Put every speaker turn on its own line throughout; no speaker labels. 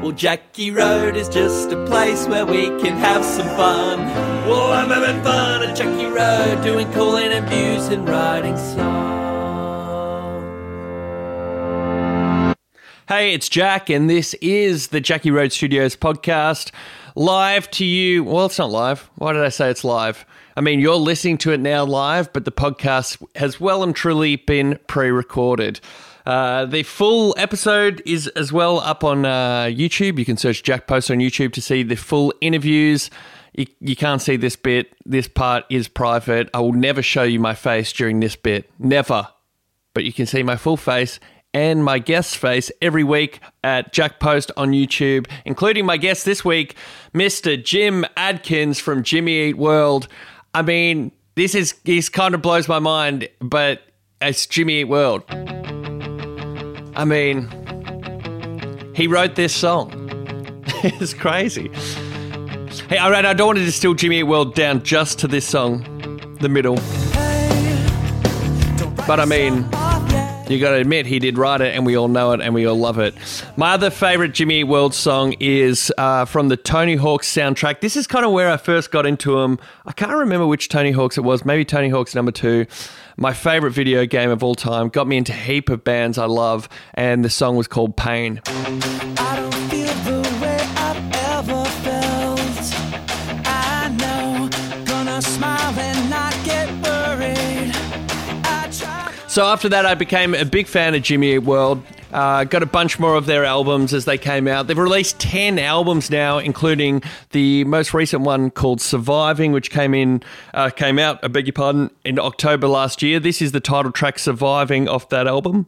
Well, Jackie Road is just a place where we can have some fun. Well, I'm having fun at Jackie Road, doing cool interviews and writing songs.
Hey, it's Jack, and this is the Jackie Road Studios podcast, live to you. Well, it's not live. Why did I say it's live? I mean, you're listening to it now live, but the podcast has well and truly been pre-recorded. The full episode is as well up on YouTube. You can search Jack Post on YouTube to see the full interviews. You can't see this bit. This part is private. I will never show you my face during this bit. Never. But you can see my full face and my guest's face every week at Jack Post on YouTube, including my guest this week, Mr. Jim Adkins from Jimmy Eat World. I mean, this kind of blows my mind, but it's Jimmy Eat World. I mean, he wrote this song. It's crazy. Hey, all right, I don't want to distill Jimmy Eat World down just to this song, the middle. But I mean, you got to admit, he did write it, and we all know it, and we all love it. My other favourite Jimmy Eat World song is from the Tony Hawk's soundtrack. This is kind of where I first got into him. I can't remember which Tony Hawk's it was. Maybe Tony Hawk's number 2. My favourite video game of all time. Got me into a heap of bands I love, and the song was called Pain.
I don't feel the way I've ever felt. I know, gonna smile and not get worried.
So after that, I became a big fan of Jimmy Eat World. Got a bunch more of their albums as they came out. They've released 10 albums now, including the most recent one called Surviving, which came out, I beg your pardon, in October last year. This is the title track, Surviving, off that album.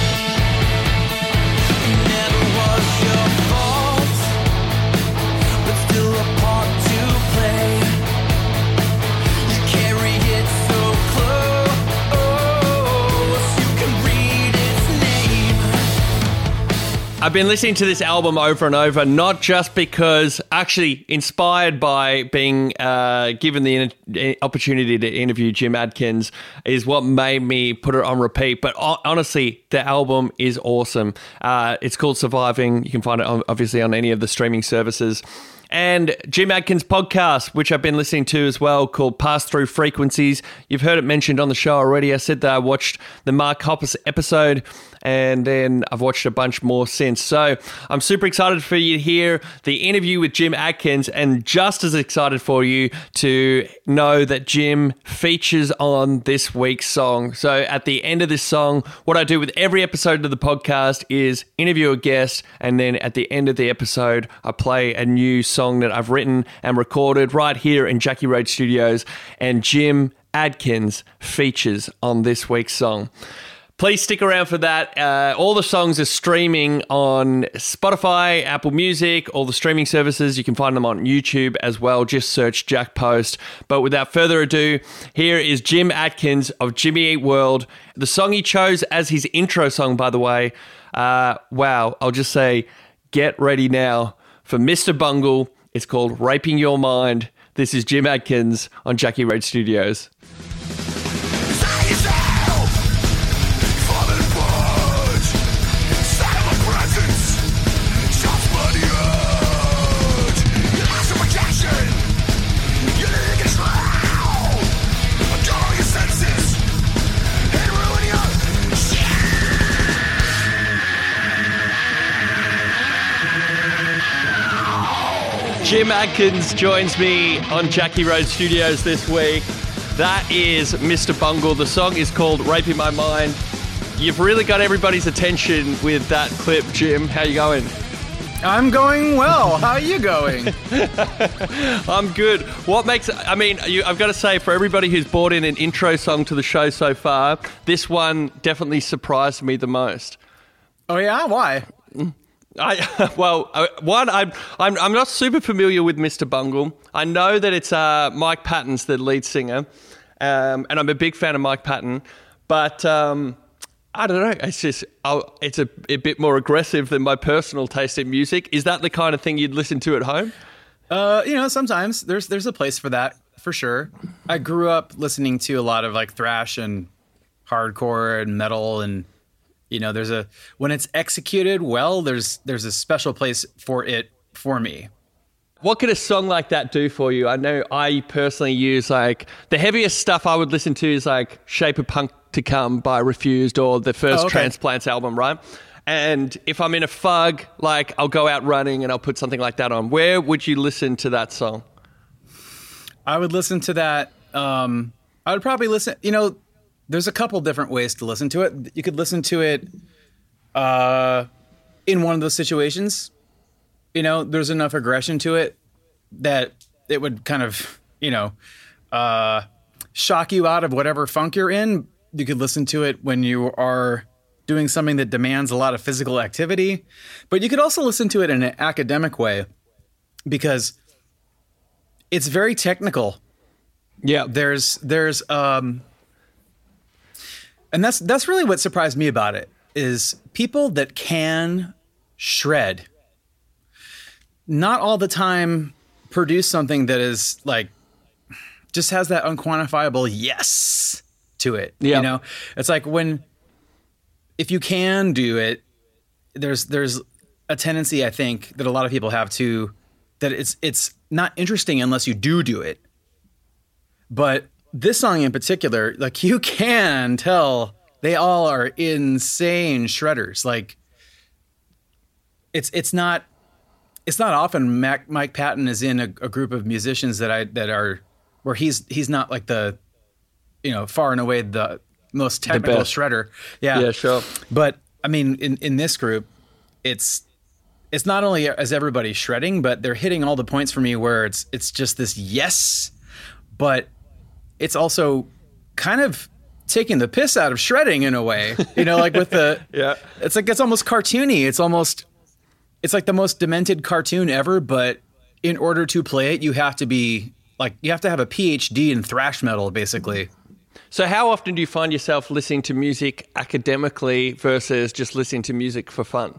I've been listening to this album over and over, not just because, actually inspired by being given the opportunity to interview Jim Adkins is what made me put it on repeat. But honestly, the album is awesome. It's called Surviving. You can find it obviously on any of the streaming services. And Jim Adkins' podcast, which I've been listening to as well, called Pass Through Frequencies. You've heard it mentioned on the show already. I said that I watched the Mark Hoppus episode, and then I've watched a bunch more since. So I'm super excited for you to hear the interview with Jim Adkins, and just as excited for you to know that Jim features on this week's song. So at the end of this song, what I do with every episode of the podcast is interview a guest, and then at the end of the episode, I play a new song that I've written and recorded right here in Jackie Road Studios, and Jim Adkins features on this week's song. Please stick around for that. All the songs are streaming on Spotify, Apple Music, all the streaming services. You can find them on YouTube as well. Just search Jack Post. But without further ado, here is Jim Adkins of Jimmy Eat World. The song he chose as his intro song, by the way. Wow, I'll just say, get ready now for Mr. Bungle. It's called Raping Your Mind. This is Jim Adkins on Jackie Road Studios. Jim Adkins joins me on Jackie Road Studios this week. That is Mr. Bungle. The song is called Raping My Mind. You've really got everybody's attention with that clip, Jim. How you going?
I'm going well. How are you going?
I'm good. I've got to say, for everybody who's brought in an intro song to the show so far, this one definitely surprised me the most.
Oh yeah? Why?
I'm not super familiar with Mr. Bungle. I know that it's Mike Patton's the lead singer, and I'm a big fan of Mike Patton. But I don't know. It's just it's a bit more aggressive than my personal taste in music. Is that the kind of thing you'd listen to at home?
Sometimes there's a place for that, for sure. I grew up listening to a lot of like thrash and hardcore and metal and You know, when it's executed well, there's a special place for it for me.
What could a song like that do for you? I know I personally use like the heaviest stuff I would listen to is like Shape of Punk to Come by Refused or the first Transplants album, right? And if I'm in a fug, like I'll go out running and I'll put something like that on. Where would you listen to that song?
I would listen to that. I would probably listen, you know, there's a couple different ways to listen to it. You could listen to it in one of those situations. You know, there's enough aggression to it that it would kind of, you know, shock you out of whatever funk you're in. You could listen to it when you are doing something that demands a lot of physical activity. But you could also listen to it in an academic way because it's very technical.
Yeah.
And that's really what surprised me about it is people that can shred not all the time produce something that is like just has that unquantifiable yes to it.
Yeah.
You know, it's like if you can do it, there's a tendency I think that a lot of people have to that it's not interesting unless you do it. But this song in particular, like you can tell they all are insane shredders. Like it's not often Mike Patton is in a group of musicians that are where he's not like the, you know, far and away the most technical shredder. Yeah.
Yeah, sure.
But I mean, in this group, it's not only as everybody shredding, but they're hitting all the points for me where it's just this yes, but it's also kind of taking the piss out of shredding in a way, you know, like with the,
yeah,
it's like, it's almost cartoony. It's like the most demented cartoon ever, but in order to play it, you have to have a PhD in thrash metal, basically.
So how often do you find yourself listening to music academically versus just listening to music for fun?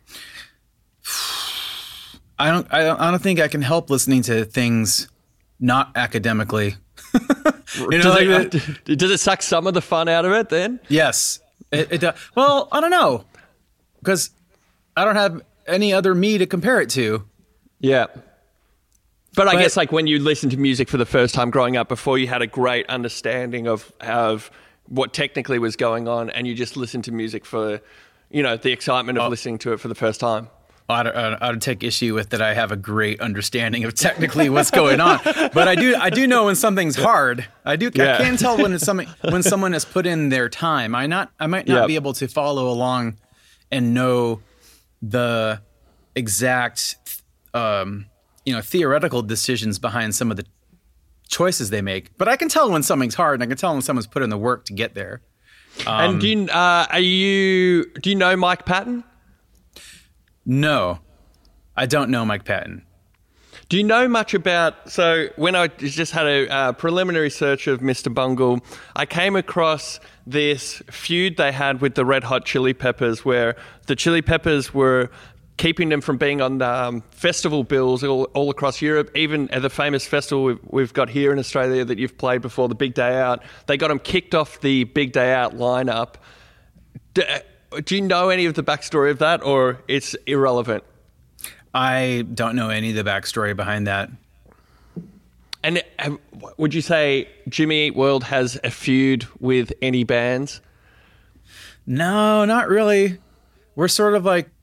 I don't think I can help listening to things not academically. You know,
does it suck some of the fun out of it then?
Yes. It does. Well, I don't know. Because I don't have any other me to compare it to.
Yeah. But I guess like when you listen to music for the first time growing up, before you had a great understanding of what technically was going on, and you just listened to music for, you know, the excitement of listening to it for the first time.
I'd take issue with that. I have a great understanding of technically what's going on, but I do know when something's hard. I can tell when someone has put in their time. I might not be able to follow along and know the exact, theoretical decisions behind some of the choices they make, but I can tell when something's hard, and I can tell when someone's put in the work to get there.
And do you know Mike Patton?
No, I don't know Mike Patton.
Do you know much about... So when I just had a preliminary search of Mr. Bungle, I came across this feud they had with the Red Hot Chili Peppers, where the Chili Peppers were keeping them from being on festival bills all across Europe, even at the famous festival we've got here in Australia that you've played before, the Big Day Out. They got them kicked off the Big Day Out lineup. Do you know any of the backstory of that, or it's irrelevant?
I don't know any of the backstory behind that.
And would you say Jimmy Eat World has a feud with any bands?
No, not really. We're sort of like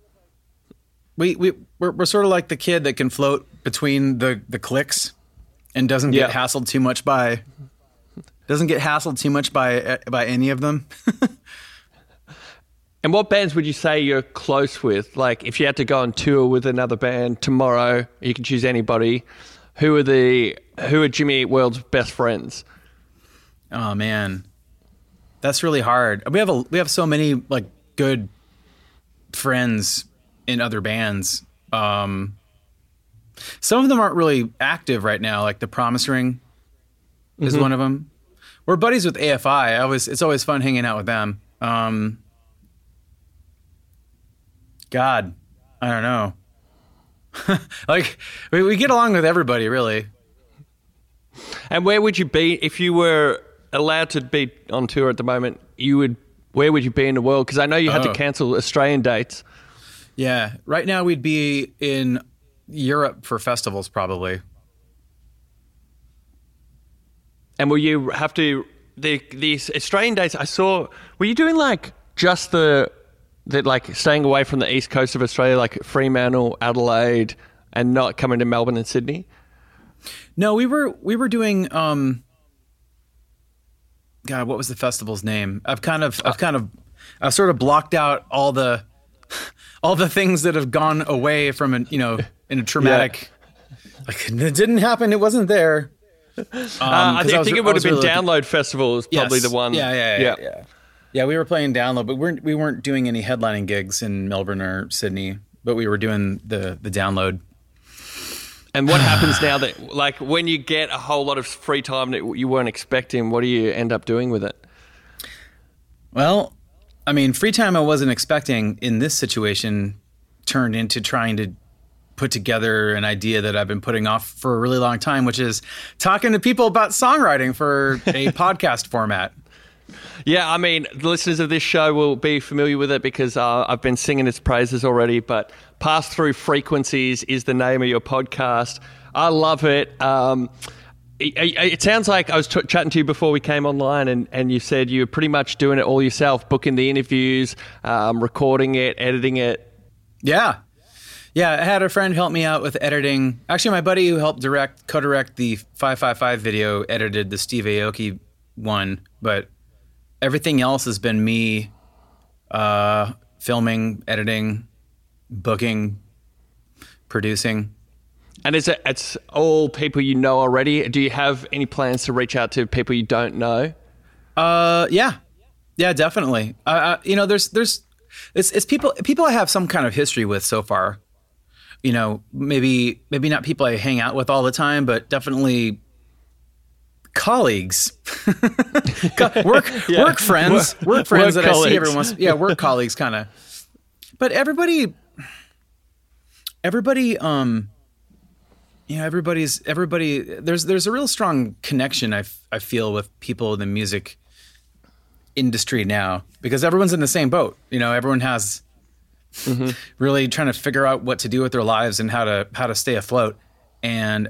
we're sort of like the kid that can float between the cliques and doesn't get hassled too much by any of them.
And what bands would you say you're close with? Like, if you had to go on tour with another band tomorrow, you can choose anybody. Who are Jimmy Eat World's best friends?
Oh man, that's really hard. We have so many like good friends in other bands. Some of them aren't really active right now. Like the Promise Ring is one of them. We're buddies with AFI. It's always fun hanging out with them. God, I don't know. Like we get along with everybody, really. And
where would you be if you were allowed to be on tour at the moment? You would where would you be in the world? Because I know you had to cancel Australian dates.
Yeah. Right now we'd be in Europe for festivals probably.
And will you have to, these Australian dates I saw, were you doing like just the like staying away from the east coast of Australia, like Fremantle, Adelaide, and not coming to Melbourne and Sydney?
No, we were doing, God, what was the festival's name? I've sort of blocked out all the things that have gone away from in a traumatic, like it didn't happen. It wasn't there.
I think it would have been Download Festival is probably the one.
Yeah, we were playing Download, but we weren't doing any headlining gigs in Melbourne or Sydney, but we were doing the Download.
And what happens now that, like, when you get a whole lot of free time that you weren't expecting, what do you end up doing with it?
Well, I mean, free time I wasn't expecting in this situation turned into trying to put together an idea that I've been putting off for a really long time, which is talking to people about songwriting for a podcast format.
Yeah, I mean, the listeners of this show will be familiar with it because I've been singing its praises already, but Pass Through Frequencies is the name of your podcast. I love it. It sounds like I was chatting to you before we came online and you said you were pretty much doing it all yourself, booking the interviews, recording it, editing it.
Yeah. Yeah, I had a friend help me out with editing. Actually, my buddy who helped co-direct the 555 video edited the Steve Aoki one, but everything else has been me filming, editing, booking, producing.
And it's all people you know already? Do you have any plans to reach out to people you don't know?
Yeah, definitely. It's people I have some kind of history with so far. You know, maybe not people I hang out with all the time, but definitely colleagues, work friends that I see every once. Yeah, work colleagues, kind of. But everybody. Everybody. There's a real strong connection I feel with people in the music industry now because everyone's in the same boat. You know, everyone has really trying to figure out what to do with their lives and how to stay afloat, and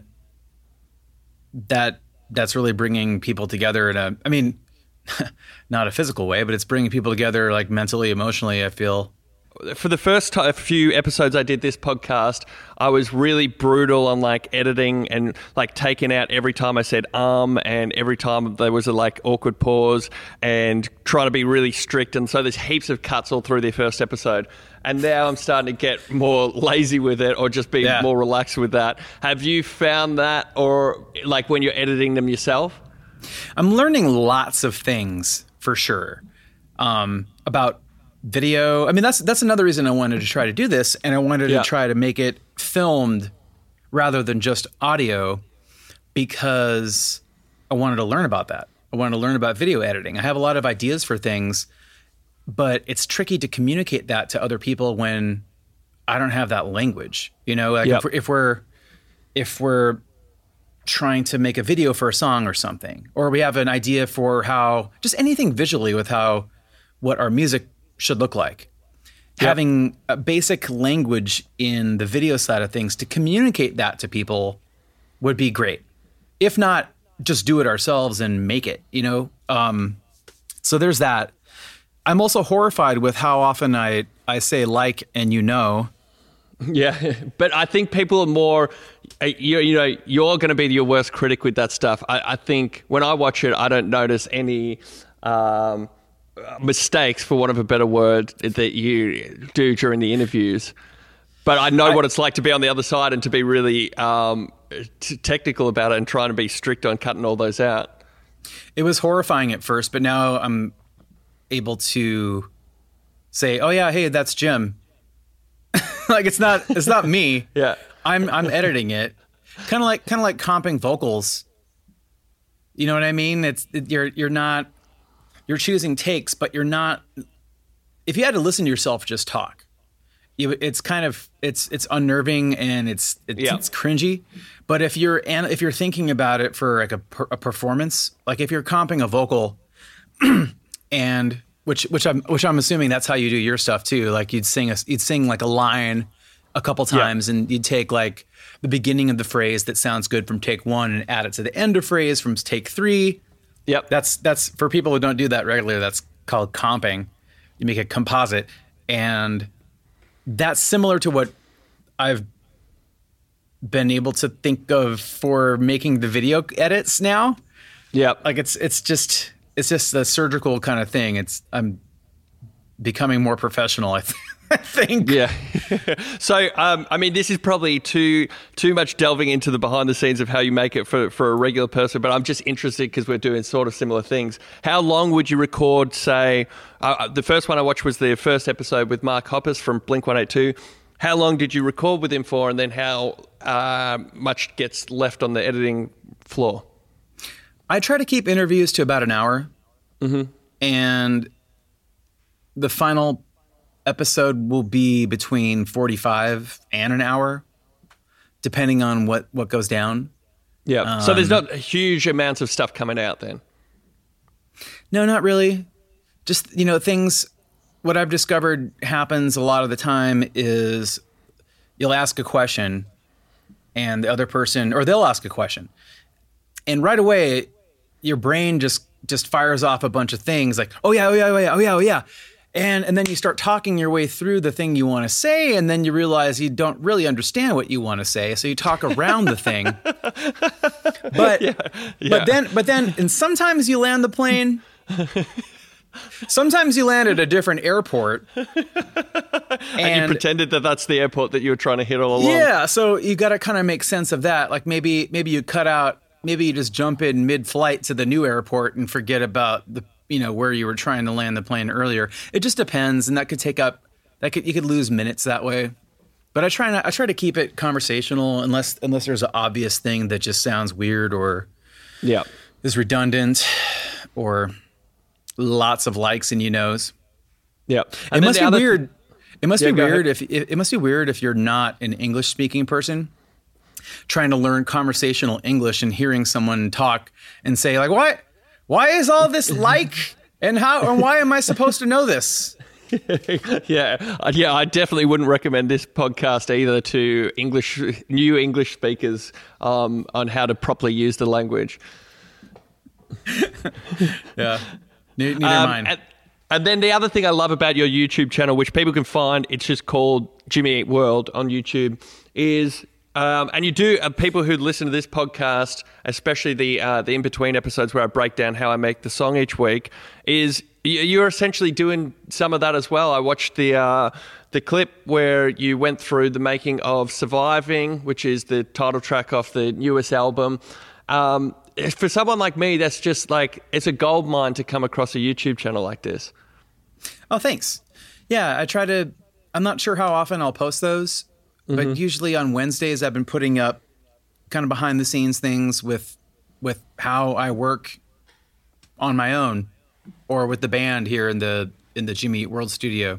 that's really bringing people together in not a physical way, but it's bringing people together like mentally, emotionally, I feel.
For the first few episodes I did this podcast, I was really brutal on like editing and like taking out every time I said and every time there was a like awkward pause and trying to be really strict. And so there's heaps of cuts all through the first episode. And now I'm starting to get more lazy with it or just be more relaxed with that. Have you found that, or like when you're editing them yourself?
I'm learning lots of things for sure about video. I mean, that's another reason I wanted to try to do this, and I wanted to try to make it filmed rather than just audio because I wanted to learn about that. I wanted to learn about video editing. I have a lot of ideas for things, but it's tricky to communicate that to other people when I don't have that language. You know, like if we're trying to make a video for a song or something, or we have an idea for how just anything visually with what our music should look like. Having a basic language in the video side of things to communicate that to people would be great. If not, just do it ourselves and make it, you know? So there's that. I'm also horrified with how often I say like and you know.
Yeah, but I think people are more, you're going to be your worst critic with that stuff. I think when I watch it, I don't notice any mistakes, for want of a better word, that you do during the interviews. But I know what it's like to be on the other side and to be really technical about it and trying to be strict on cutting all those out.
It was horrifying at first, but now I'm able to say, "Oh yeah, hey, that's Jim." Like it's not me.
Yeah,
I'm editing it. Kind of like comping vocals. You know what I mean? You're choosing takes, but you're not. If you had to listen to yourself just talk, it's kind of it's unnerving and it's cringy. But if you're thinking about it for like a performance, like if you're comping a vocal, and which I'm assuming that's how you do your stuff too. Like you'd sing like a line a couple times, and you'd take like the beginning of the phrase that sounds good from take 1 and add it to the end of phrase from take 3.
Yep.
That's for people who don't do that regularly. That's called comping. You make a composite, and that's similar to what I've been able to think of for making the video edits now.
Yep.
Like it's just a surgical kind of thing. I'm becoming more professional, I think.
Yeah. So, I mean, this is probably too much delving into the behind the scenes of how you make it for a regular person, but I'm just interested because we're doing sort of similar things. How long would you record, say, the first one I watched was the first episode with Mark Hoppus from Blink-182. How long did you record with him for, and then how much gets left on the editing floor?
I try to keep interviews to about an hour.
Mm-hmm.
And the final episode will be between 45 and an hour, depending on what goes down.
Yeah. So there's not huge amounts of stuff coming out then?
No, not really. Just, things, what I've discovered happens a lot of the time is you'll ask a question and the other person, or they'll ask a question. And right away, your brain just fires off a bunch of things like, oh yeah. And then you start talking your way through the thing you want to say, and then you realize you don't really understand what you want to say, so you talk around the thing. But then, and sometimes you land the plane. Sometimes you land at a different airport.
And you pretended that that's the airport that you were trying to hit all along.
Yeah, so you got to kind of make sense of that. Like maybe you cut out, maybe you just jump in mid-flight to the new airport and forget about the where you were trying to land the plane earlier. It just depends, and that could take up you could lose minutes that way. But I try to keep it conversational unless there's an obvious thing that just sounds weird or is redundant or lots of likes and knows.
Yeah.
It must be weird. It must be weird it must be weird if you're not an English speaking person trying to learn conversational English and hearing someone talk and say like, "What? Why is all this like? And why am I supposed to know this?"
Yeah. I definitely wouldn't recommend this podcast either to new English speakers on how to properly use the language.
Yeah. Neither mine.
And then the other thing I love about your YouTube channel, which people can find, it's just called Jimmy Eat World on YouTube, is and you do people who listen to this podcast, especially the in-between episodes where I break down how I make the song each week, is you're essentially doing some of that as well. I watched the clip where you went through the making of Surviving, which is the title track off the newest album. For someone like me, that's just like, it's a gold mine to come across a YouTube channel like this.
Oh, thanks. Yeah, I'm not sure how often I'll post those. But usually on Wednesdays, I've been putting up kind of behind the scenes things with how I work on my own or with the band here in the Jimmy Eat World studio.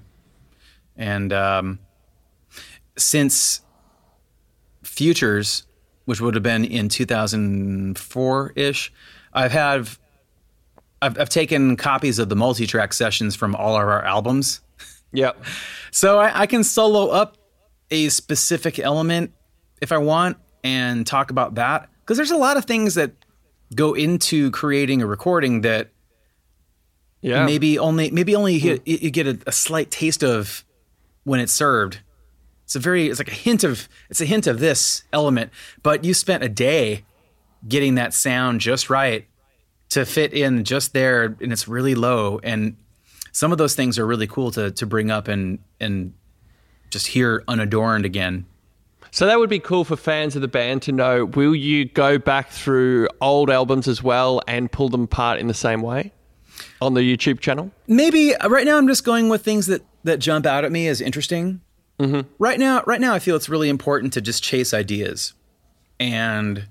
And since Futures, which would have been in 2004-ish, I've taken copies of the multi-track sessions from all of our albums.
Yep.
So I can solo up a specific element if I want and talk about that, because there's a lot of things that go into creating a recording that maybe only you get a slight taste of when it's served. It's like a hint of this element, but you spent a day getting that sound just right to fit in just there, and it's really low, and some of those things are really cool to bring up and just hear unadorned again.
So that would be cool for fans of the band to know. Will you go back through old albums as well and pull them apart in the same way on the YouTube channel?
Maybe. Right now I'm just going with things that jump out at me as interesting. Mm-hmm. Right now I feel it's really important to just chase ideas and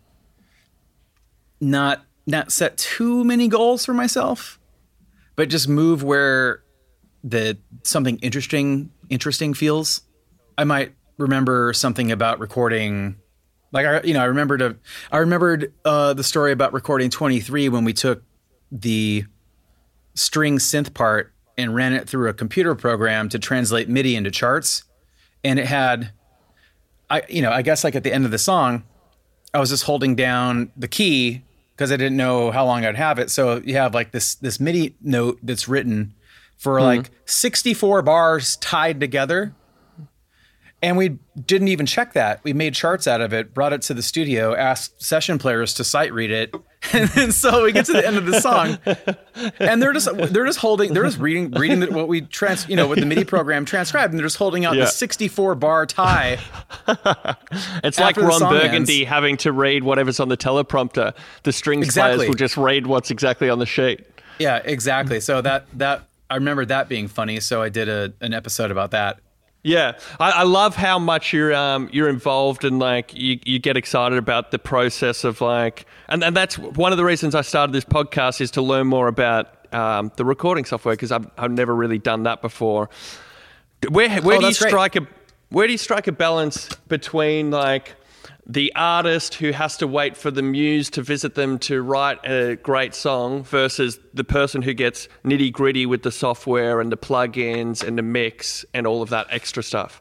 not set too many goals for myself, but just move where something interesting feels. I might remember something about recording, like I remembered the story about recording 23 when we took the string synth part and ran it through a computer program to translate MIDI into charts. And it had, I guess like at the end of the song, I was just holding down the key because I didn't know how long I'd have it. So you have like this MIDI note that's written for like 64 bars tied together. And we didn't even check that. We made charts out of it, brought it to the studio, asked session players to sight read it. And then so we get to the end of the song and they're just reading what we what the MIDI program transcribed, and they're just holding out the 64 bar tie.
It's like Ron Burgundy having to read whatever's on the teleprompter. The strings players will just read what's exactly on the sheet.
Yeah, exactly. So that I remember that being funny. So I did an episode about that.
Yeah, I love how much you're involved and like you get excited about the process of like, and that's one of the reasons I started this podcast, is to learn more about the recording software, because I've never really done that before. Where do you strike a balance between like the artist who has to wait for the muse to visit them to write a great song versus the person who gets nitty gritty with the software and the plugins and the mix and all of that extra stuff?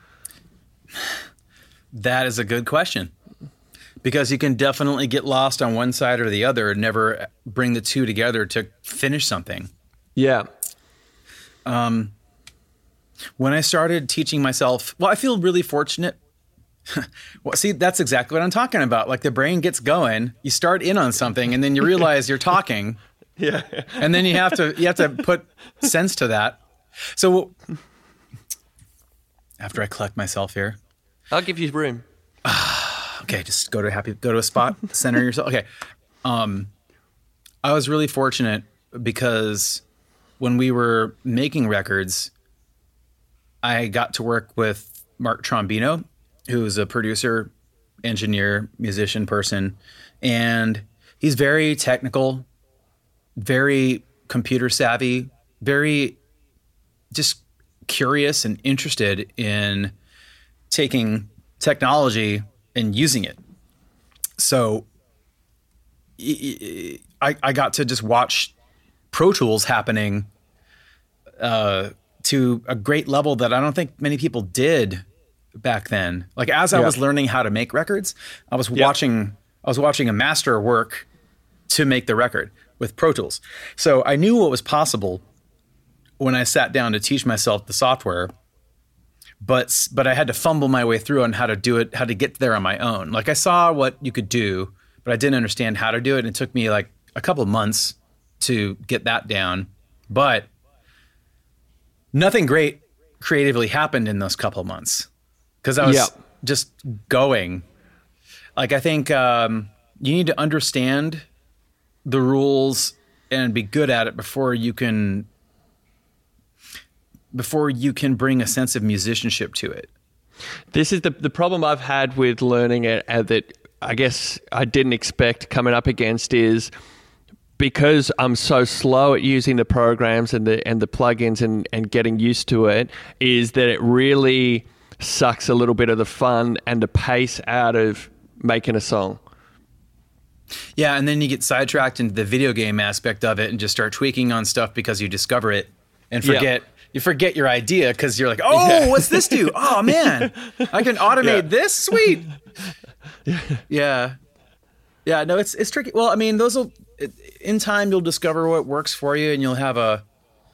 That is a good question, because you can definitely get lost on one side or the other and never bring the two together to finish something.
Yeah.
When I started teaching myself, I feel really fortunate. Well, see, that's exactly what I'm talking about. Like the brain gets going, you start in on something, and then you realize you're talking.
Yeah.
And then you have to put sense to that. So after I collect myself here,
I'll give you room.
Okay, just go to a spot, center yourself. Okay. I was really fortunate because when we were making records, I got to work with Mark Trombino, who's a producer, engineer, musician person. And he's very technical, very computer savvy, very just curious and interested in taking technology and using it. So I got to just watch Pro Tools happening to a great level that I don't think many people did back then. Like as I was learning how to make records, I was watching a master work to make the record with Pro Tools. So I knew what was possible when I sat down to teach myself the software, but I had to fumble my way through on how to do it, how to get there on my own. Like I saw what you could do, but I didn't understand how to do it. And it took me like a couple of months to get that down, but nothing great creatively happened in those couple of months. Because I was just going. Like, I think you need to understand the rules and be good at it before you can bring a sense of musicianship to it.
This is the problem I've had with learning it, that I guess I didn't expect coming up against, is because I'm so slow at using the programs and the plugins and getting used to it, is that it really sucks a little bit of the fun and the pace out of making a song.
Yeah, and then you get sidetracked into the video game aspect of it and just start tweaking on stuff because you discover it and you forget your idea because you're like, what's this do? Oh man, I can automate this? Sweet. Yeah. Yeah, no, it's tricky. Well, I mean, in time you'll discover what works for you, and you'll have a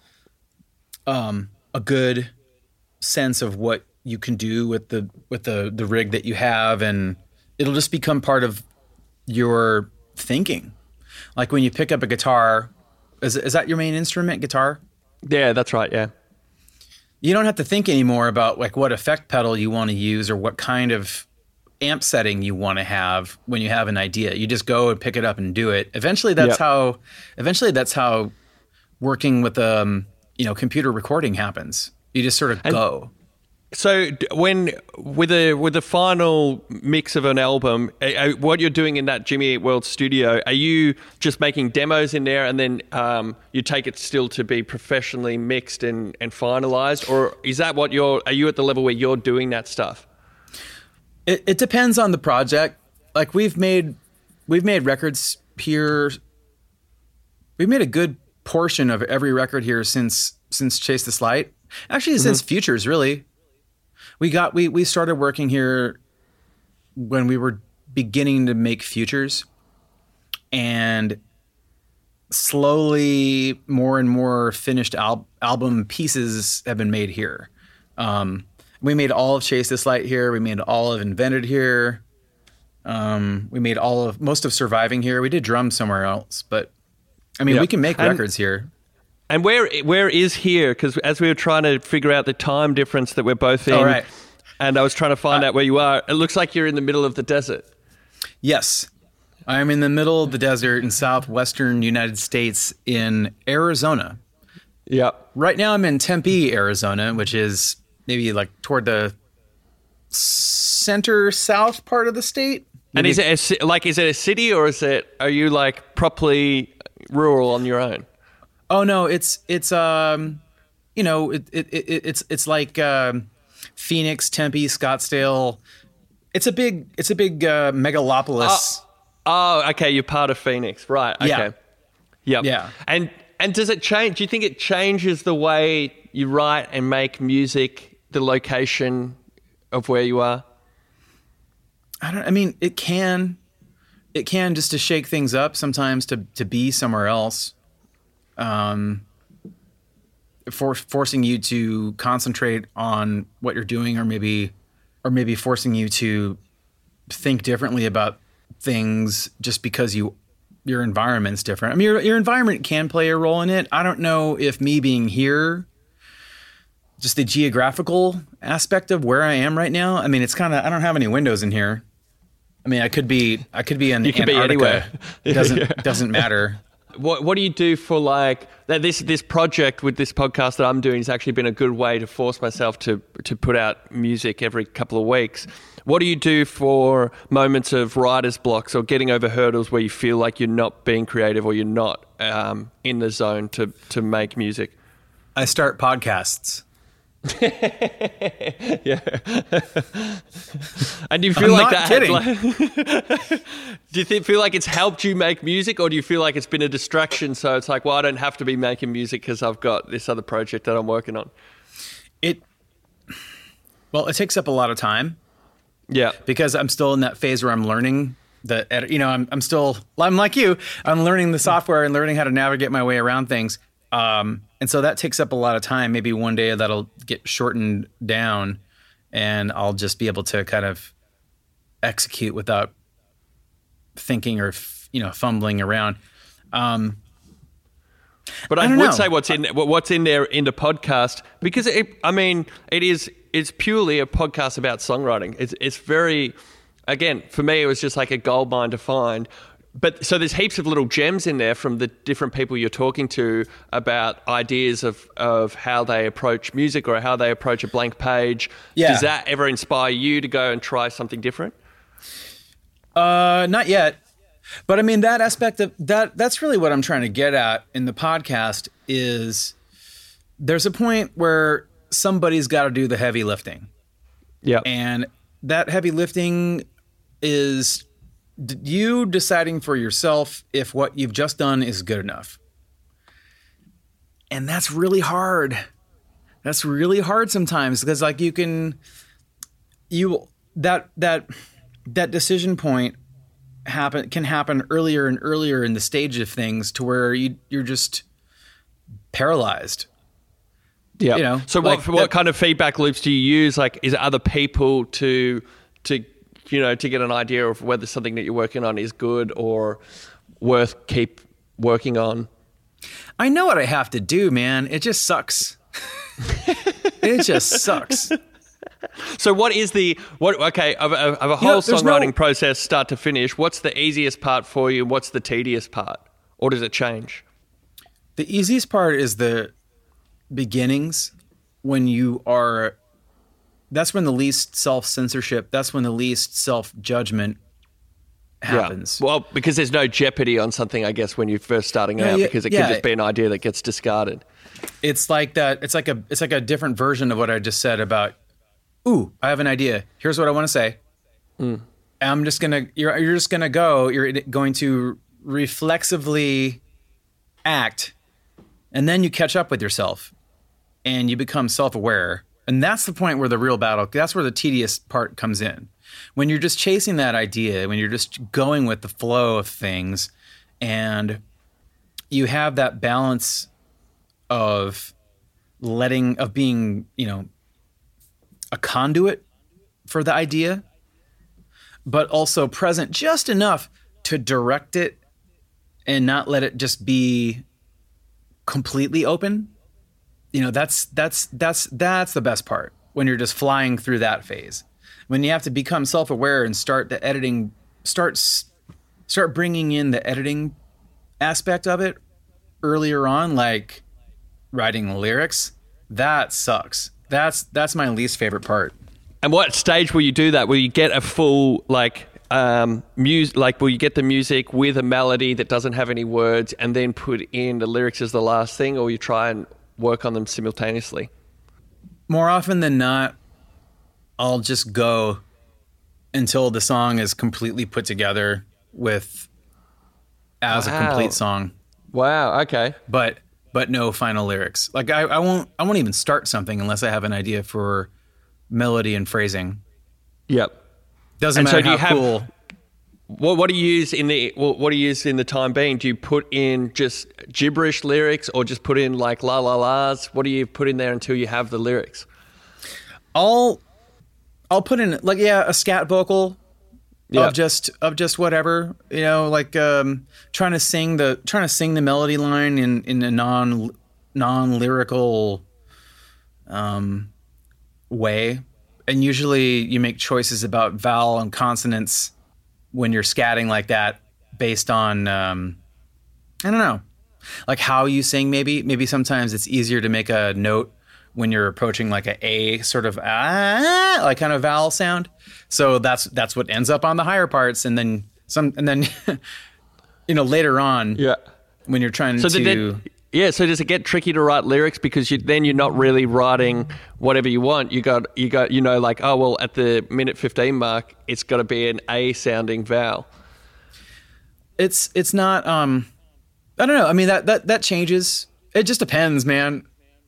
good sense of what you can do with the rig that you have, and it'll just become part of your thinking. Like when you pick up a guitar, is that your main instrument, guitar?
Yeah, that's right. Yeah.
You don't have to think anymore about like what effect pedal you want to use or what kind of amp setting you want to have when you have an idea. You just go and pick it up and do it. Eventually that's how working with computer recording happens. You just sort of go.
So when with the final mix of an album, what you're doing in that Jimmy Eat World studio, are you just making demos in there and then you take it still to be professionally mixed and finalized, or is that are you at the level where you're doing that stuff?
It depends on the project. Like we've made records here. We've made a good portion of every record here since Chase This Light. Actually, since Futures, really. We started working here when we were beginning to make Futures, and slowly more and more finished album pieces have been made here. We made all of Chase This Light here. We made all of Invented here. We made most of Surviving here. We did drums somewhere else, but I mean, we can make records here.
And where is here? Because as we were trying to figure out the time difference that we're both in,
right.
And I was trying to find out where you are, it looks like you're in the middle of the desert.
Yes. I'm in the middle of the desert in southwestern United States in Arizona.
Yeah.
Right now I'm in Tempe, Arizona, which is maybe like toward the center south part of the state.
And is it a city, or are you like properly rural on your own?
Oh no, it's like Phoenix, Tempe, Scottsdale. It's a big megalopolis.
Oh, okay. You're part of Phoenix, right? Okay.
Yeah.
Yep.
Yeah.
And does it change? Do you think it changes the way you write and make music, the location of where you are?
It can just to shake things up sometimes, to be somewhere else. Forcing you to concentrate on what you're doing, or maybe forcing you to think differently about things just because your environment's different. I mean, your environment can play a role in it. I don't know if me being here, just the geographical aspect of where I am right now. I mean, it's kind of, I don't have any windows in here. I mean, I could be in Antarctica.
Be anywhere.
It doesn't matter.
What do you do for like this project with this podcast that I'm doing has actually been a good way to force myself to put out music every couple of weeks. What do you do for moments of writer's blocks or getting over hurdles where you feel like you're not being creative or you're not in the zone to make music?
I start podcasts.
Yeah. And do you feel like that?
Kidding.
Do you feel like it's helped you make music, or do you feel like it's been a distraction? So it's like, well, I don't have to be making music because I've got this other project that I'm working on.
It takes up a lot of time.
Yeah,
because I'm still in that phase where I'm learning I'm like you. I'm learning the software and learning how to navigate my way around things. And so that takes up a lot of time. Maybe one day that'll get shortened down and I'll just be able to kind of execute without thinking or, fumbling around.
But I would say what's in there in the podcast, because it's purely a podcast about songwriting. It's very, again, for me, it was just like a gold mine to find. But so there's heaps of little gems in there from the different people you're talking to about ideas of how they approach music or how they approach a blank page.
Yeah.
Does that ever inspire you to go and try something different?
Not yet. But I mean, that aspect of that's really what I'm trying to get at in the podcast is there's a point where somebody's got to do the heavy lifting.
Yeah.
And that heavy lifting is you deciding for yourself if what you've just done is good enough. And that's really hard. That's really hard sometimes because like that decision point can happen earlier and earlier in the stage of things to where you're just paralyzed.
Yeah. So what kind of feedback loops do you use? Like, is it other people to get an idea of whether something that you're working on is good or worth keep working on?
I know what I have to do, man. It just sucks. It just sucks.
So what is of a whole songwriting process start to finish? What's the easiest part for you? What's the tedious part? Or does it change?
The easiest part is the beginnings that's when the least self-censorship, that's when the least self-judgment happens.
Yeah. Well, because there's no jeopardy on something, I guess, when you're first starting out, because it could just be an idea that gets discarded.
It's like that. It's like a different version of what I just said about, ooh, I have an idea. Here's what I want to say. You're going to reflexively act And then you catch up with yourself and you become self-aware. And that's the point where the real battle, that's where the tedious part comes in. When you're just chasing that idea, when you're just going with the flow of things, and you have that balance of being, a conduit for the idea, but also present just enough to direct it and not let it just be completely open. That's the best part, when you're just flying through that phase. When you have to become self-aware and start the editing, start bringing in the editing aspect of it earlier on, like writing lyrics, that sucks. That's my least favorite part.
And what stage will you do that? Will you get a full music? Like, will you get the music with a melody that doesn't have any words, and then put in the lyrics as the last thing, or will you try and work on them simultaneously?
More often than not, I'll just go until the song is completely put together as a complete song.
Wow. Okay.
But no final lyrics. Like I won't even start something unless I have an idea for melody and phrasing.
Yep.
Doesn't matter how cool.
What do you use in the time being? Do you put in just gibberish lyrics, or just put in like la la la's? What do you put in there until you have the lyrics? I'll put in a scat vocal of just whatever, trying to sing the melody line in a non-lyrical way. And usually you make choices about vowel and consonants when you're scatting like that based on I don't know, like how you sing. Maybe sometimes it's easier to make a note when you're approaching like a sort of like kind of vowel sound. So that's what ends up on the higher parts, and then later on, when you're trying to. So does it get tricky to write lyrics, because then you're not really writing whatever you want? You got like, oh well, at the minute 15 mark, it's got to be an A sounding vowel.
It's not. I don't know. I mean that changes. It just depends, man.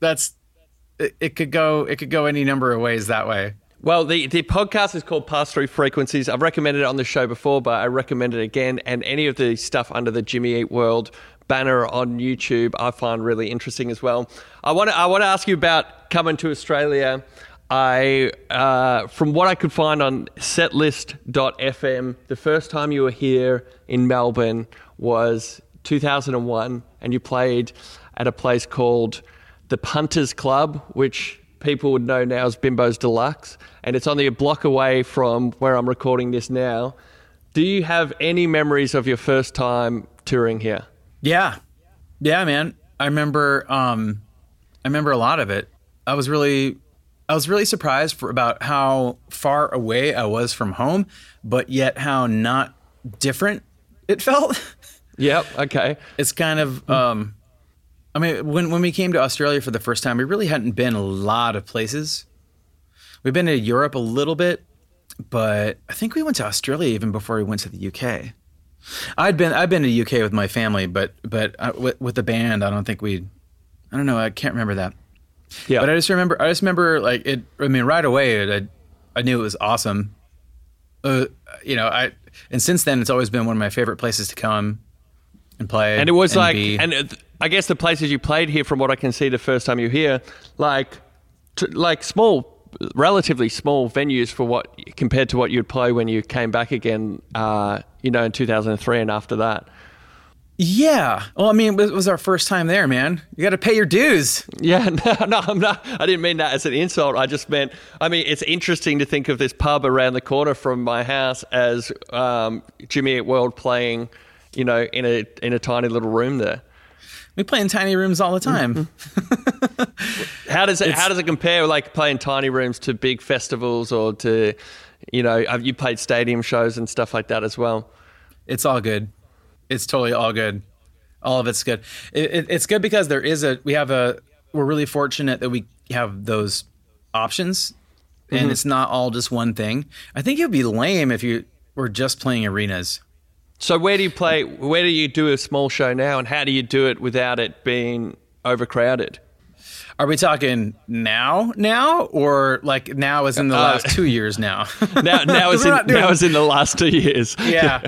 It could go any number of ways that way.
Well, the podcast is called Pass Through Frequencies. I've recommended it on the show before, but I recommend it again. And any of the stuff under the Jimmy Eat World banner on YouTube, I find really interesting as well. I want to ask you about coming to Australia. From what I could find on setlist.fm, the first time you were here in Melbourne was 2001, and you played at a place called the Punters Club, which people would know now as Bimbo's Deluxe, and it's only a block away from where I'm recording this now. Do you have any memories of your first time touring here?
Yeah, man. I remember a lot of it. I was really surprised about how far away I was from home, but yet how not different it felt.
Yep. Okay.
It's kind of. I mean, when we came to Australia for the first time, we really hadn't been a lot of places. We've been to Europe a little bit, but I think we went to Australia even before we went to the UK. I've been to the UK with my family, but with the band, I don't know. I can't remember that. Yeah. But I just remember like it. I mean, right away, I knew it was awesome. And since then, it's always been one of my favorite places to come and play.
And it was I guess the places you played here, from what I can see, the first time you were here, like small, relatively small venues compared to what you'd play when you came back again, in 2003 and after that.
Yeah. Well, I mean, it was our first time there, man. You got to pay your dues.
Yeah. No, I'm not. I didn't mean that as an insult. I just meant, it's interesting to think of this pub around the corner from my house as Jimmy Eat World playing, in a tiny little room there.
We play in tiny rooms all the time.
How does it compare, like playing tiny rooms, to big festivals, or to, have you played stadium shows and stuff like that as well?
It's all good. It's totally all good. All of it's good. It's good because we're really fortunate that we have those options, and it's not all just one thing. I think it would be lame if you were just playing arenas.
So where do you play? Where do you do a small show now, and how do you do it without it being overcrowded?
Are we talking now, or like now as in the last 2 years now?
Now is in the last 2 years.
Yeah.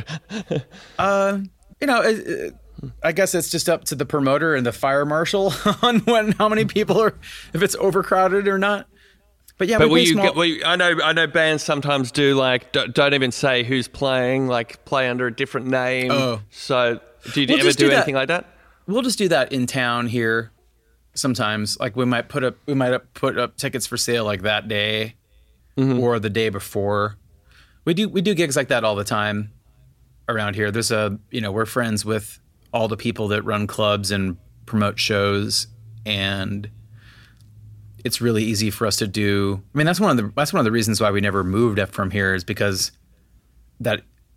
I guess it's just up to the promoter and the fire marshal on how many people are, if it's overcrowded or not. But yeah,
I know bands sometimes do like don't even say who's playing, like play under a different name.
Oh.
So do you ever do anything like that?
We'll just do that in town here. Sometimes, like we might put up tickets for sale like that day, or the day before. We do gigs like that all the time around here. There's we're friends with all the people that run clubs and promote shows, and it's really easy for us to do. I mean, that's one of the reasons why we never moved up from here, is because that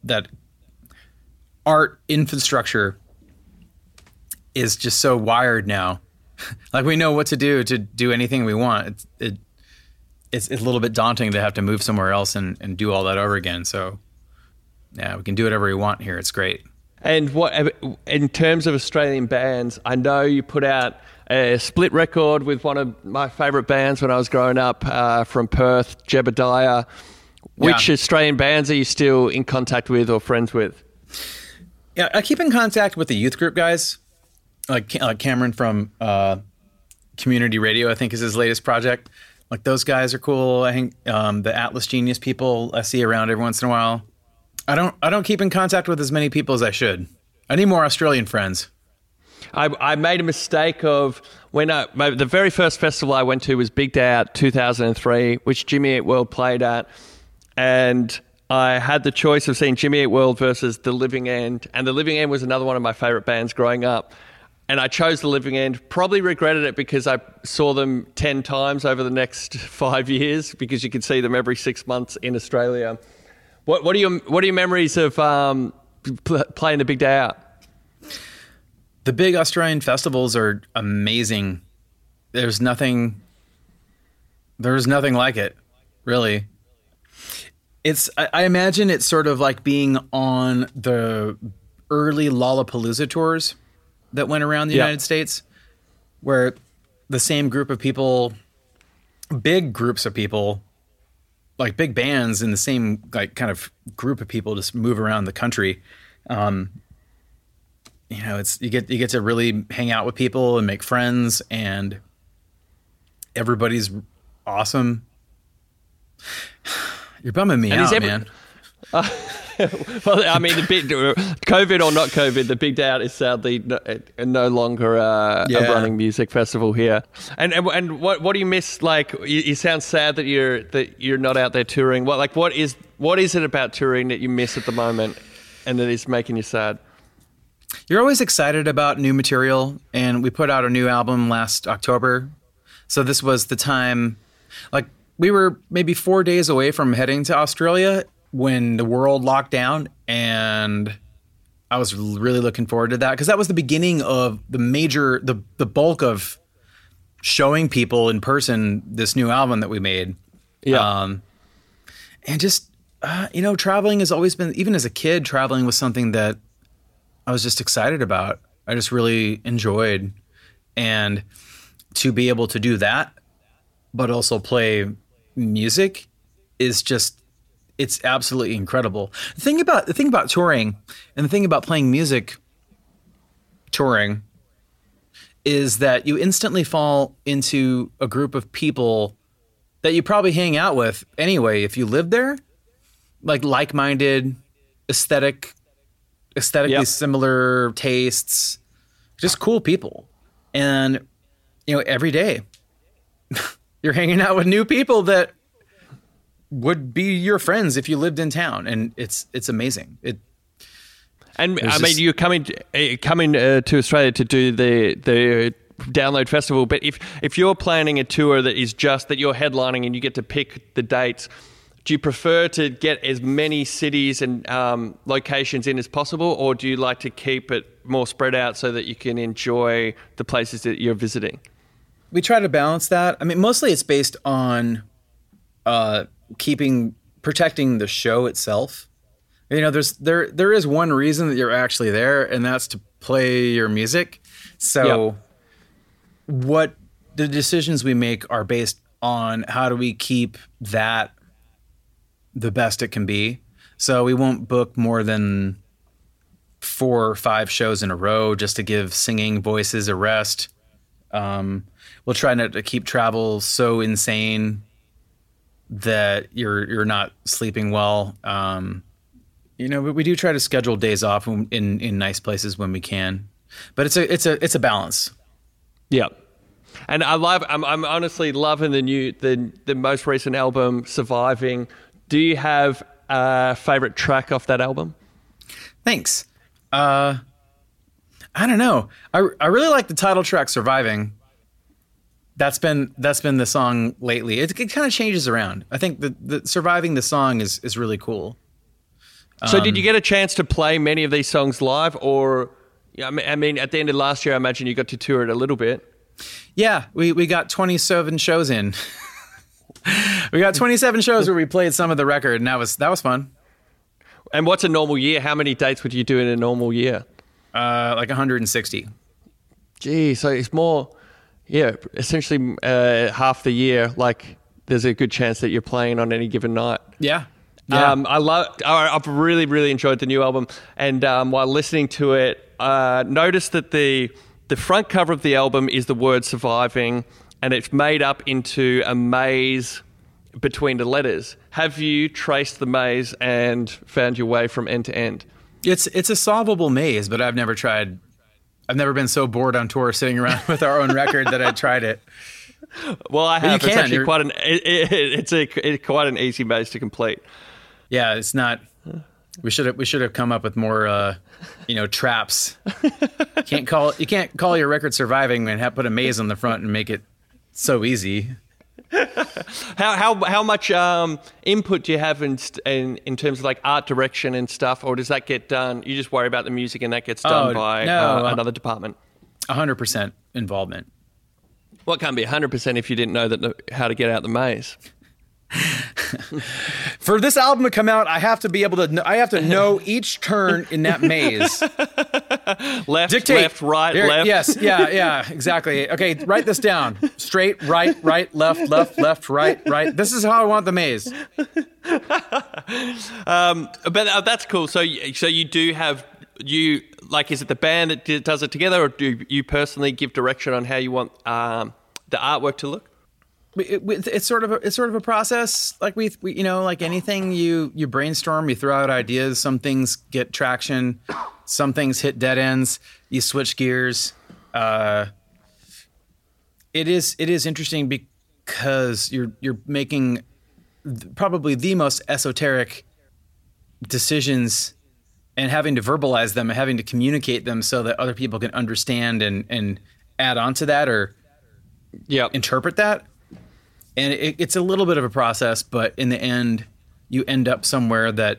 art infrastructure is just so wired now. Like we know what to do anything we want. It's a little bit daunting to have to move somewhere else and do all that over again. So yeah, we can do whatever we want here. It's great.
And what in terms of Australian bands, I know you put out a split record with one of my favourite bands when I was growing up, from Perth, Jebediah. Which Australian bands are you still in contact with or friends with?
Yeah, I keep in contact with the youth group guys, like Cameron from Community Radio, I think is his latest project. Like those guys are cool. I think the Atlas Genius people I see around every once in a while. I don't keep in contact with as many people as I should. I need more Australian friends.
I made a mistake of when the very first festival I went to was Big Day Out 2003, which Jimmy Eat World played at, and I had the choice of seeing Jimmy Eat World versus The Living End, and The Living End was another one of my favorite bands growing up. And I chose The Living End, probably regretted it because I saw them 10 times over the next 5 years, because you could see them every 6 months in Australia. What are your memories of playing the Big Day Out?
The big Australian festivals are amazing. There's nothing like it, really. I imagine it's sort of like being on the early Lollapalooza tours that went around the United States, where the same group of people, big groups of people, like big bands in the same like kind of group of people just move around the country. You get to really hang out with people and make friends, and everybody's awesome. You're bumming me out, man.
Well, I mean, COVID or not COVID, the Big Day Out is sadly no longer a running music festival here. And what do you miss? Like, you sound sad that you're not out there touring. What is it about touring that you miss at the moment, and that is making you sad?
You're always excited about new material, and we put out a new album last October. So this was the time, like we were maybe 4 days away from heading to Australia when the world locked down, and I was really looking forward to that, because that was the beginning of the bulk of showing people in person this new album that we made. Yeah. And just, traveling has always been, even as a kid, traveling was something that I was just excited about. I just really enjoyed. And to be able to do that, but also play music is just, it's absolutely incredible. The thing about touring and the thing about playing music touring is that you instantly fall into a group of people that you probably hang out with anyway if you live there, like-minded, aesthetically similar tastes, just cool people. And every day you're hanging out with new people that would be your friends if you lived in town, and it's amazing.
You're coming to Australia to do the Download Festival, but if you're planning a tour that is just that you're headlining and you get to pick the dates, do you prefer to get as many cities and locations in as possible, or do you like to keep it more spread out so that you can enjoy the places that you're visiting?
We try to balance that. I mean, mostly it's based on protecting the show itself. There is one reason that you're actually there, and that's to play your music. So what the decisions we make are based on how do we keep that the best it can be. So we won't book more than 4 or 5 shows in a row just to give singing voices a rest. We'll try not to keep travel so insane that you're not sleeping well. We do try to schedule days off in nice places when we can, but it's a balance.
Yeah. And I'm honestly loving the most recent album, Surviving. Do you have a favorite track off that album?
Thanks. I don't know. I really like the title track, Surviving. That's been the song lately. It kind of changes around. I think the Surviving the song is really cool.
So did you get a chance to play many of these songs live, or I mean at the end of last year I imagine you got to tour it a little bit?
Yeah, we got 27 shows in. We got 27 shows where we played some of the record, and that was fun.
And what's a normal year? How many dates would you do in a normal year?
Like 160.
Gee, so it's more, essentially half the year. Like there's a good chance that you're playing on any given night.
Yeah.
I've really, really enjoyed the new album, and while listening to it, noticed that the front cover of the album is the word Surviving, and it's made up into a maze between the letters. Have you traced the maze and found your way from end to end?
It's a solvable maze, but I've never tried. I've never been so bored on tour sitting around with our own record that I tried it.
Well, I have. It's actually quite an easy maze to complete.
Yeah, it's not. We should have come up with more, traps. You can't call your record Surviving and put a maze on the front and make it so easy.
How much input do you have in terms of like art direction and stuff, or does that get done? You just worry about the music and that gets done by another department.
100% involvement.
Well, it can't be 100% if you didn't know how to get out the maze.
For this album to come out, I have to be able to. I have to know each turn in that maze.
Left,
Dictate.
left, right, left.
Yes, yeah, exactly. Okay, write this down. Straight, right, left, right. This is how I want the maze.
But that's cool. So you do have is it the band that does it together, or do you personally give direction on how you want the artwork to look?
It's sort of a process. Like we like anything, you brainstorm, you throw out ideas. Some things get traction, some things hit dead ends. You switch gears. It is interesting because you're making probably the most esoteric decisions and having to verbalize them and having to communicate them so that other people can understand and add on to that or interpret that. And it's a little bit of a process, but in the end, you end up somewhere that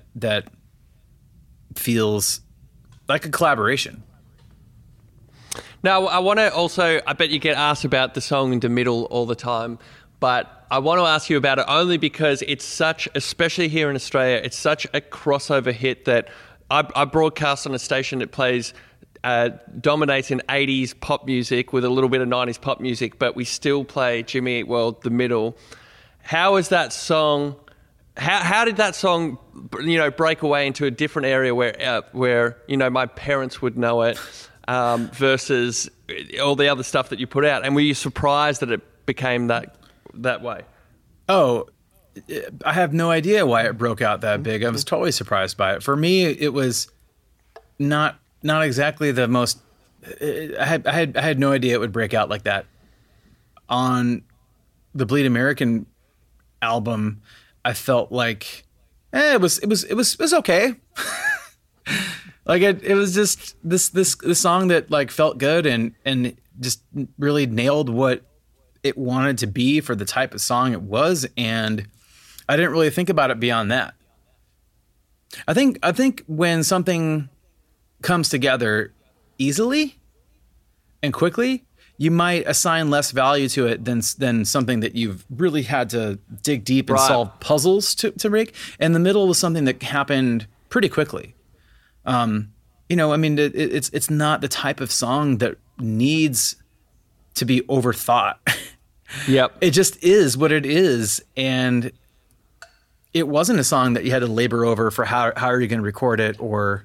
feels like a collaboration.
Now, I want to also, I bet you get asked about the song in the middle all the time, but I want to ask you about it only because it's such, especially here in Australia, it's such a crossover hit that I broadcast on a station that plays dominates in 80s pop music with a little bit of 90s pop music, but we still play Jimmy Eat World, the middle. How is that song? How did that song, break away into a different area where my parents would know it versus all the other stuff that you put out? And were you surprised that it became that way? Oh,
I have no idea why it broke out that big. I was totally surprised by it. For me, it was not exactly the most. I had no idea it would break out like that. On the Bleed American album, I felt like it was okay. Like it was just this song that like felt good and just really nailed what it wanted to be for the type of song it was, and I didn't really think about it beyond that. I think when something comes together easily and quickly, you might assign less value to it than something that you've really had to dig deep and solve puzzles to make. And the middle was something that happened pretty quickly. It's not the type of song that needs to be overthought.
Yep.
It just is what it is. And it wasn't a song that you had to labor over for how are you going to record it or,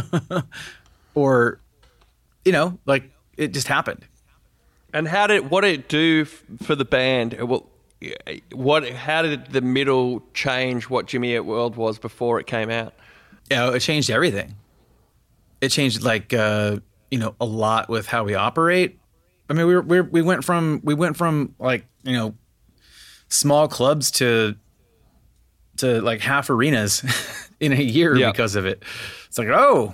or, you know, like it just happened.
And what did it do for the band? How did the middle change what Jimmy Eat World was before it came out?
Yeah, it changed everything. It changed like, a lot with how we operate. I mean, we went from like, small clubs to like half arenas in a year because of it. It's like, oh,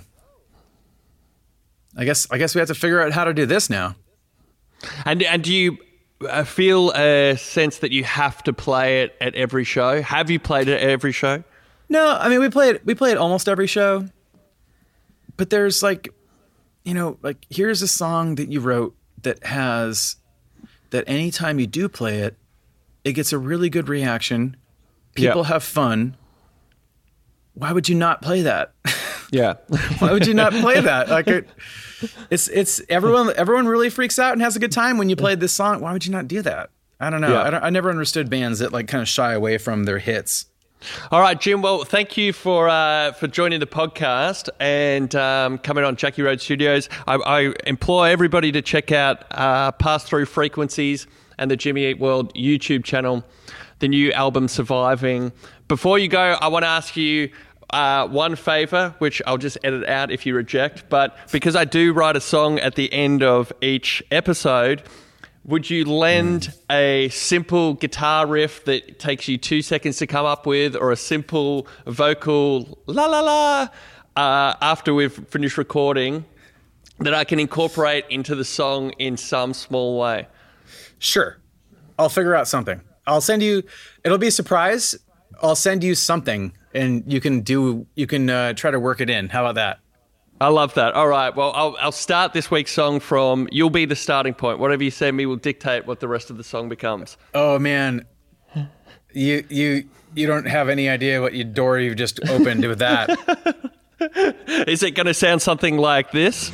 I guess we have to figure out how to do this now.
And do you feel a sense that you have to play it at every show? Have you played it at every show?
No, I mean, we play it almost every show, but there's like, here's a song that you wrote that anytime you do play it, it gets a really good reaction. People have fun. Why would you not play that?
Yeah.
Why would you not play that? Like it's everyone really freaks out and has a good time when you play this song. Why would you not do that? I don't know.
Yeah.
I never understood bands that like kind of shy away from their hits.
All right, Jim. Well, thank you for joining the podcast and coming on Jackie Road Studios. I implore everybody to check out Pass Through Frequencies and the Jimmy Eat World YouTube channel, the new album Surviving. Before you go, I want to ask you one favor, which I'll just edit out if you reject. But because I do write a song at the end of each episode, would you lend a simple guitar riff that takes you 2 seconds to come up with, or a simple vocal la la la after we've finished recording that I can incorporate into the song in some small way?
Sure. I'll figure out something. I'll send you, it'll be a surprise. I'll send you something and you can try to work it in. How about that?
I love that. All right. Well, I'll start this week's song from You'll Be the Starting Point. Whatever you send me will dictate what the rest of the song becomes.
Oh man. You don't have any idea what door you've just opened with that.
Is it going to sound something like this?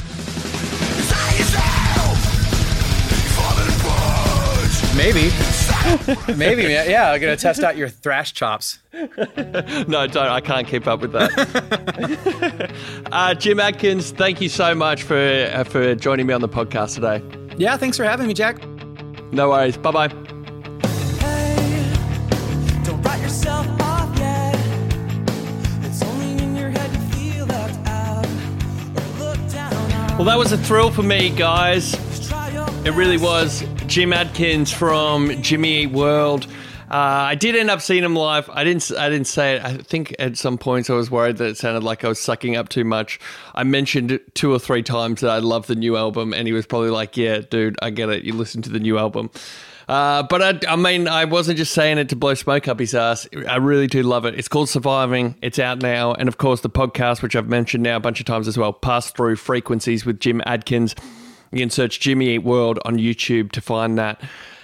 Maybe. Maybe, man. Yeah, I'm going to test out your thrash chops.
No, don't. I can't keep up with that. Jim Adkins, thank you so much for joining me on the podcast today.
Yeah, thanks for having me, Jack.
No worries. Bye-bye.
Hey, don't write yourself off yet. It's only in your head you feel left out or look down on.
Well, that was a thrill for me, guys.
Just try your
It really was. Jim Adkins from Jimmy Eat World. I did end up seeing him live. I didn't say it. I think at some points I was worried that it sounded like I was sucking up too much. I mentioned 2 or 3 times that I love the new album, and he was probably like, "Yeah, dude, I get it. You listen to the new album." But I mean, I wasn't just saying it to blow smoke up his ass. I really do love it. It's called Surviving. It's out now, and of course the podcast, which I've mentioned now a bunch of times as well, Pass Through Frequencies with Jim Adkins. You can search Jimmy Eat World on YouTube to find that.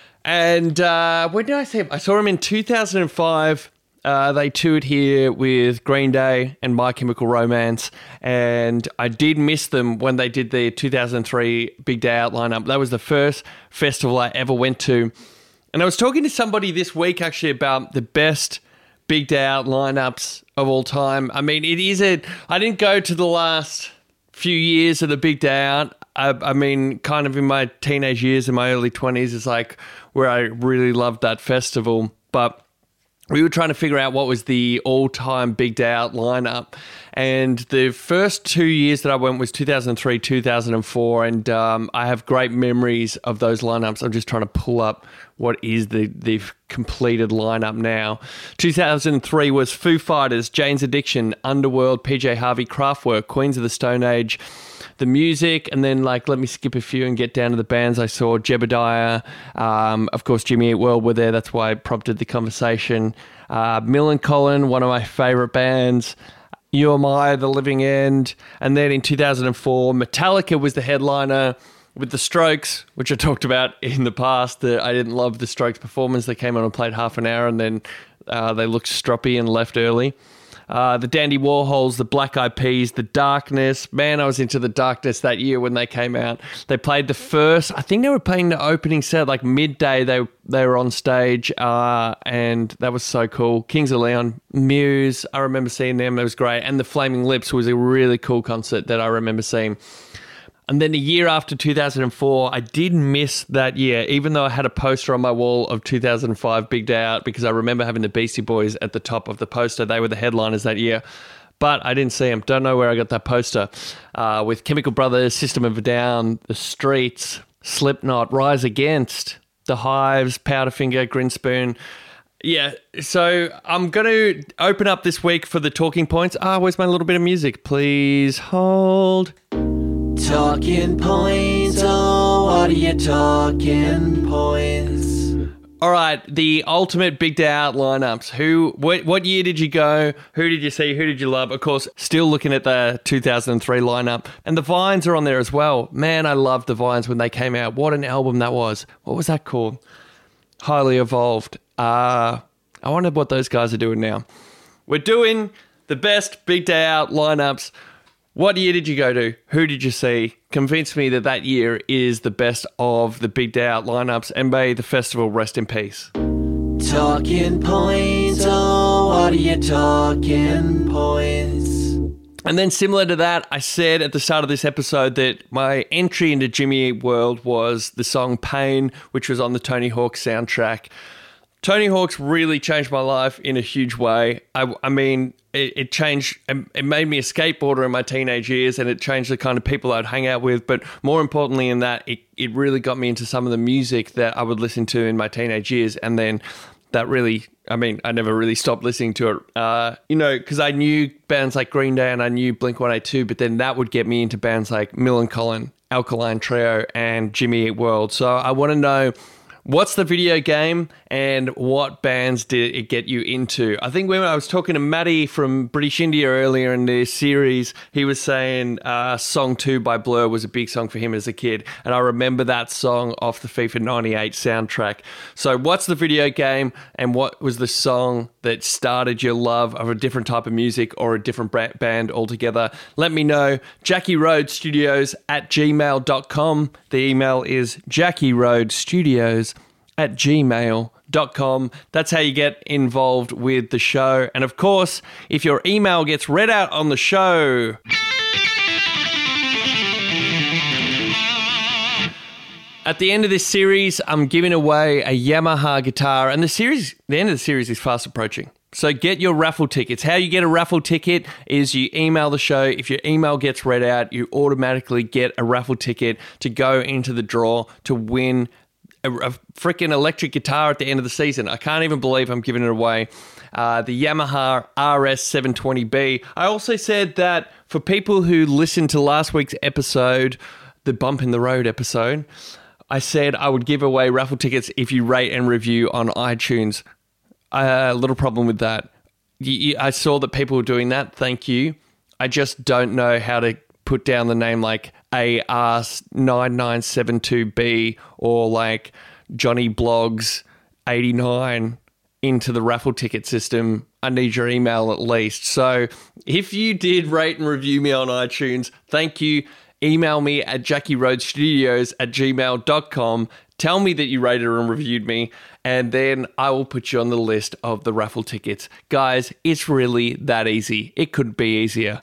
And when did I see him? I saw him in 2005. They toured here with Green Day and My Chemical Romance. And I did miss them when they did the 2003 Big Day Out lineup. That was the first festival I ever went to. And I was talking to somebody this week actually about the best Big Day Out lineups of all time. I mean, I didn't go to the last few years of the Big Day Out. I mean, kind of in my teenage years, in my early 20s, is like where I really loved that festival. But we were trying to figure out what was the all-time Big Day Out lineup. And the first 2 years that I went was 2003, 2004. And I have great memories of those lineups. I'm just trying to pull up what is the completed lineup now. 2003 was Foo Fighters, Jane's Addiction, Underworld, PJ Harvey, Kraftwerk, Queens of the Stone Age, The Music, and then let me skip a few and get down to the bands I saw. Jebediah, of course, Jimmy Eat World were there. That's why I prompted the conversation. Millencolin, one of my favorite bands. You Am I, The Living End. And then in 2004, Metallica was the headliner with The Strokes, which I talked about in the past. That I didn't love The Strokes' performance. They came on and played half an hour and then they looked stroppy and left early. the Dandy Warhols, the Black Eyed Peas, the Darkness. Man, I was into the Darkness that year when they came out. They played the first, I think they were playing the opening set, like midday they were on stage, and that was so cool. Kings of Leon, Muse, I remember seeing them, it was great. And the Flaming Lips was a really cool concert that I remember seeing. And then the year after 2004, I did miss that year, even though I had a poster on my wall of 2005 Big Day Out, because I remember having the Beastie Boys at the top of the poster. They were the headliners that year. But I didn't see them. Don't know where I got that poster. With Chemical Brothers, System of a Down, The Streets, Slipknot, Rise Against, The Hives, Powderfinger, Grinspoon. Yeah, so I'm going to open up this week for the talking points. Where's my little bit of music? Please hold.
Talking points, oh, what are you talking points?
All right, the ultimate Big Day Out lineups. What year did you go? Who did you see? Who did you love? Of course, still looking at the 2003 lineup. And the Vines are on there as well. Man, I loved the Vines when they came out. What an album that was. What was that called? Highly Evolved. I wonder what those guys are doing now. We're doing the best Big Day Out lineups. What year did you go to? Who did you see? Convince me that year is the best of the Big Day Out lineups, and may the festival rest in peace.
Talking points, oh, what are you talking points?
And then similar to that, I said at the start of this episode that my entry into Jimmy Eat World was the song Pain, which was on the Tony Hawk soundtrack. Tony Hawk's really changed my life in a huge way. I mean, it changed, it made me a skateboarder in my teenage years, and it changed the kind of people I'd hang out with. But more importantly in that, it really got me into some of the music that I would listen to in my teenage years. And then that really, I mean, I never really stopped listening to it, because I knew bands like Green Day and I knew Blink-182, but then that would get me into bands like Millencolin, Alkaline Trio, and Jimmy Eat World. So I want to know, what's the video game and what bands did it get you into? I think when I was talking to Matty from British India earlier in this series, he was saying Song 2 by Blur was a big song for him as a kid. And I remember that song off the FIFA 98 soundtrack. So what's the video game and what was the song that started your love of a different type of music or a different band altogether? Let me know. JackieRoadStudios@gmail.com. The email is JackieRoadStudios@gmail.com. That's how you get involved with the show. And of course, if your email gets read out on the show, at the end of this series, I'm giving away a Yamaha guitar, and the end of the series is fast approaching. So get your raffle tickets. How you get a raffle ticket is you email the show. If your email gets read out, you automatically get a raffle ticket to go into the draw to win a freaking electric guitar at the end of the season. I can't even believe I'm giving it away. The Yamaha RS720B. I also said that for people who listened to last week's episode, the Bump in the Road episode, I said I would give away raffle tickets if you rate and review on iTunes. A little problem with that. I saw that people were doing that. Thank you. I just don't know how to put down the name like AR9972B or like Johnny Blogs 89 into the raffle ticket system. I need your email at least. So if you did rate and review me on iTunes, thank you. Email me at JackieRoadStudios@gmail.com. Tell me that you rated and reviewed me, and then I will put you on the list of the raffle tickets. Guys, it's really that easy. It couldn't be easier.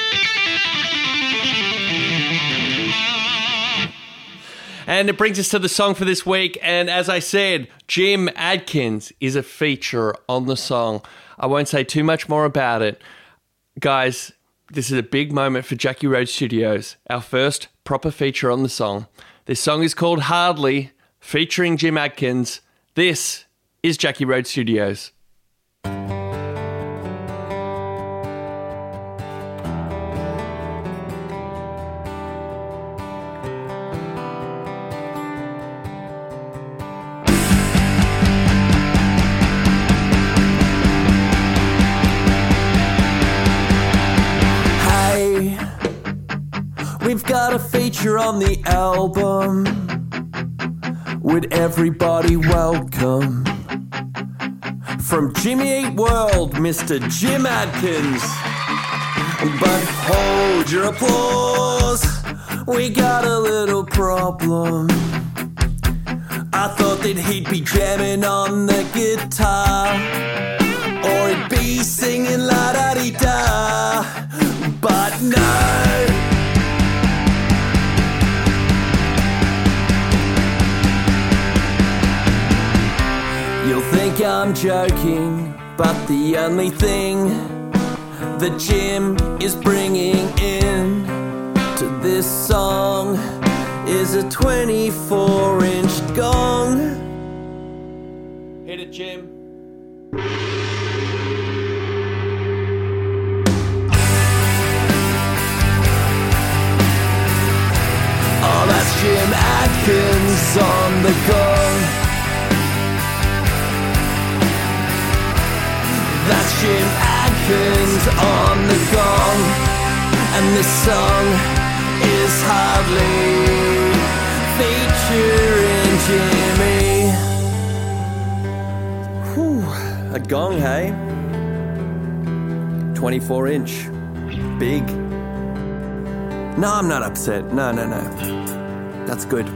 And it brings us to the song for this week. And as I said, Jim Adkins is a feature on the song. I won't say too much more about it. Guys, this is a big moment for Jackie Road Studios, our first proper feature on the song. This song is called Hardly, featuring Jim Adkins. This is Jackie Road Studios.
We've got a feature on the album. Would everybody welcome?
from Jimmy Eat World, Mr. Jim Adkins. But hold your applause, we got a little problem. I thought that he'd be jamming on the guitar, or he'd be singing la-da-dee-da, but no. You'll think I'm joking, but the only thing that Jim is bringing in to this song is a 24-inch gong. Hit it, Jim. Oh, that's Jim Adkins on the gong. That's Jim Adkins on the gong. And this song is hardly featuring Jimmy. Whew, a gong, hey? 24-inch. Big. No, I'm not upset. No. That's good.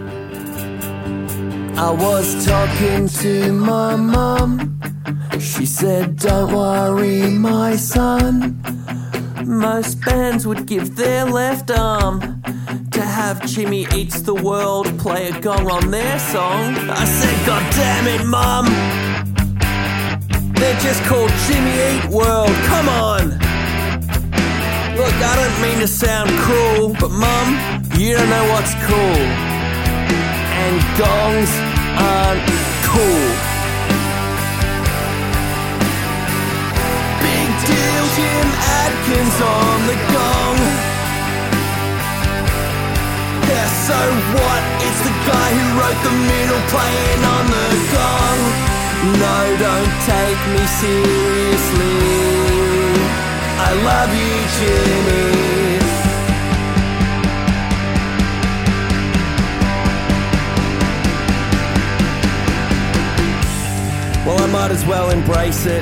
I was talking to my mum. She said, don't worry, my son. Most bands would give their left arm to have Jimmy Eats the World play a gong on their song. I said, God damn it, Mum. They're just called Jimmy Eat World, come on. Look, I don't mean to sound cruel, but Mum, you don't know what's cool. And gongs aren't cool. Jim Adkins on the gong. Yeah, so what? It's the guy who wrote the middle playing on the gong. No, don't take me seriously. I love you, Jimmy. Well, I might as well embrace it.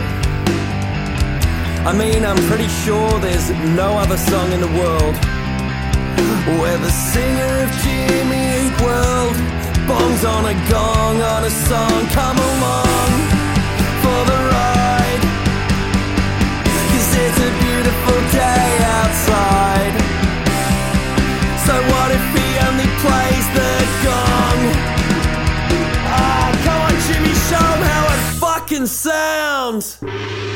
I mean, I'm pretty sure there's no other song in the world where the singer of Jimmy Eat World bongs on a gong on a song. Come along for the ride, 'cause it's a beautiful day outside. So what if he only plays the gong? Ah, come on, Jimmy, show him how it fucking sounds.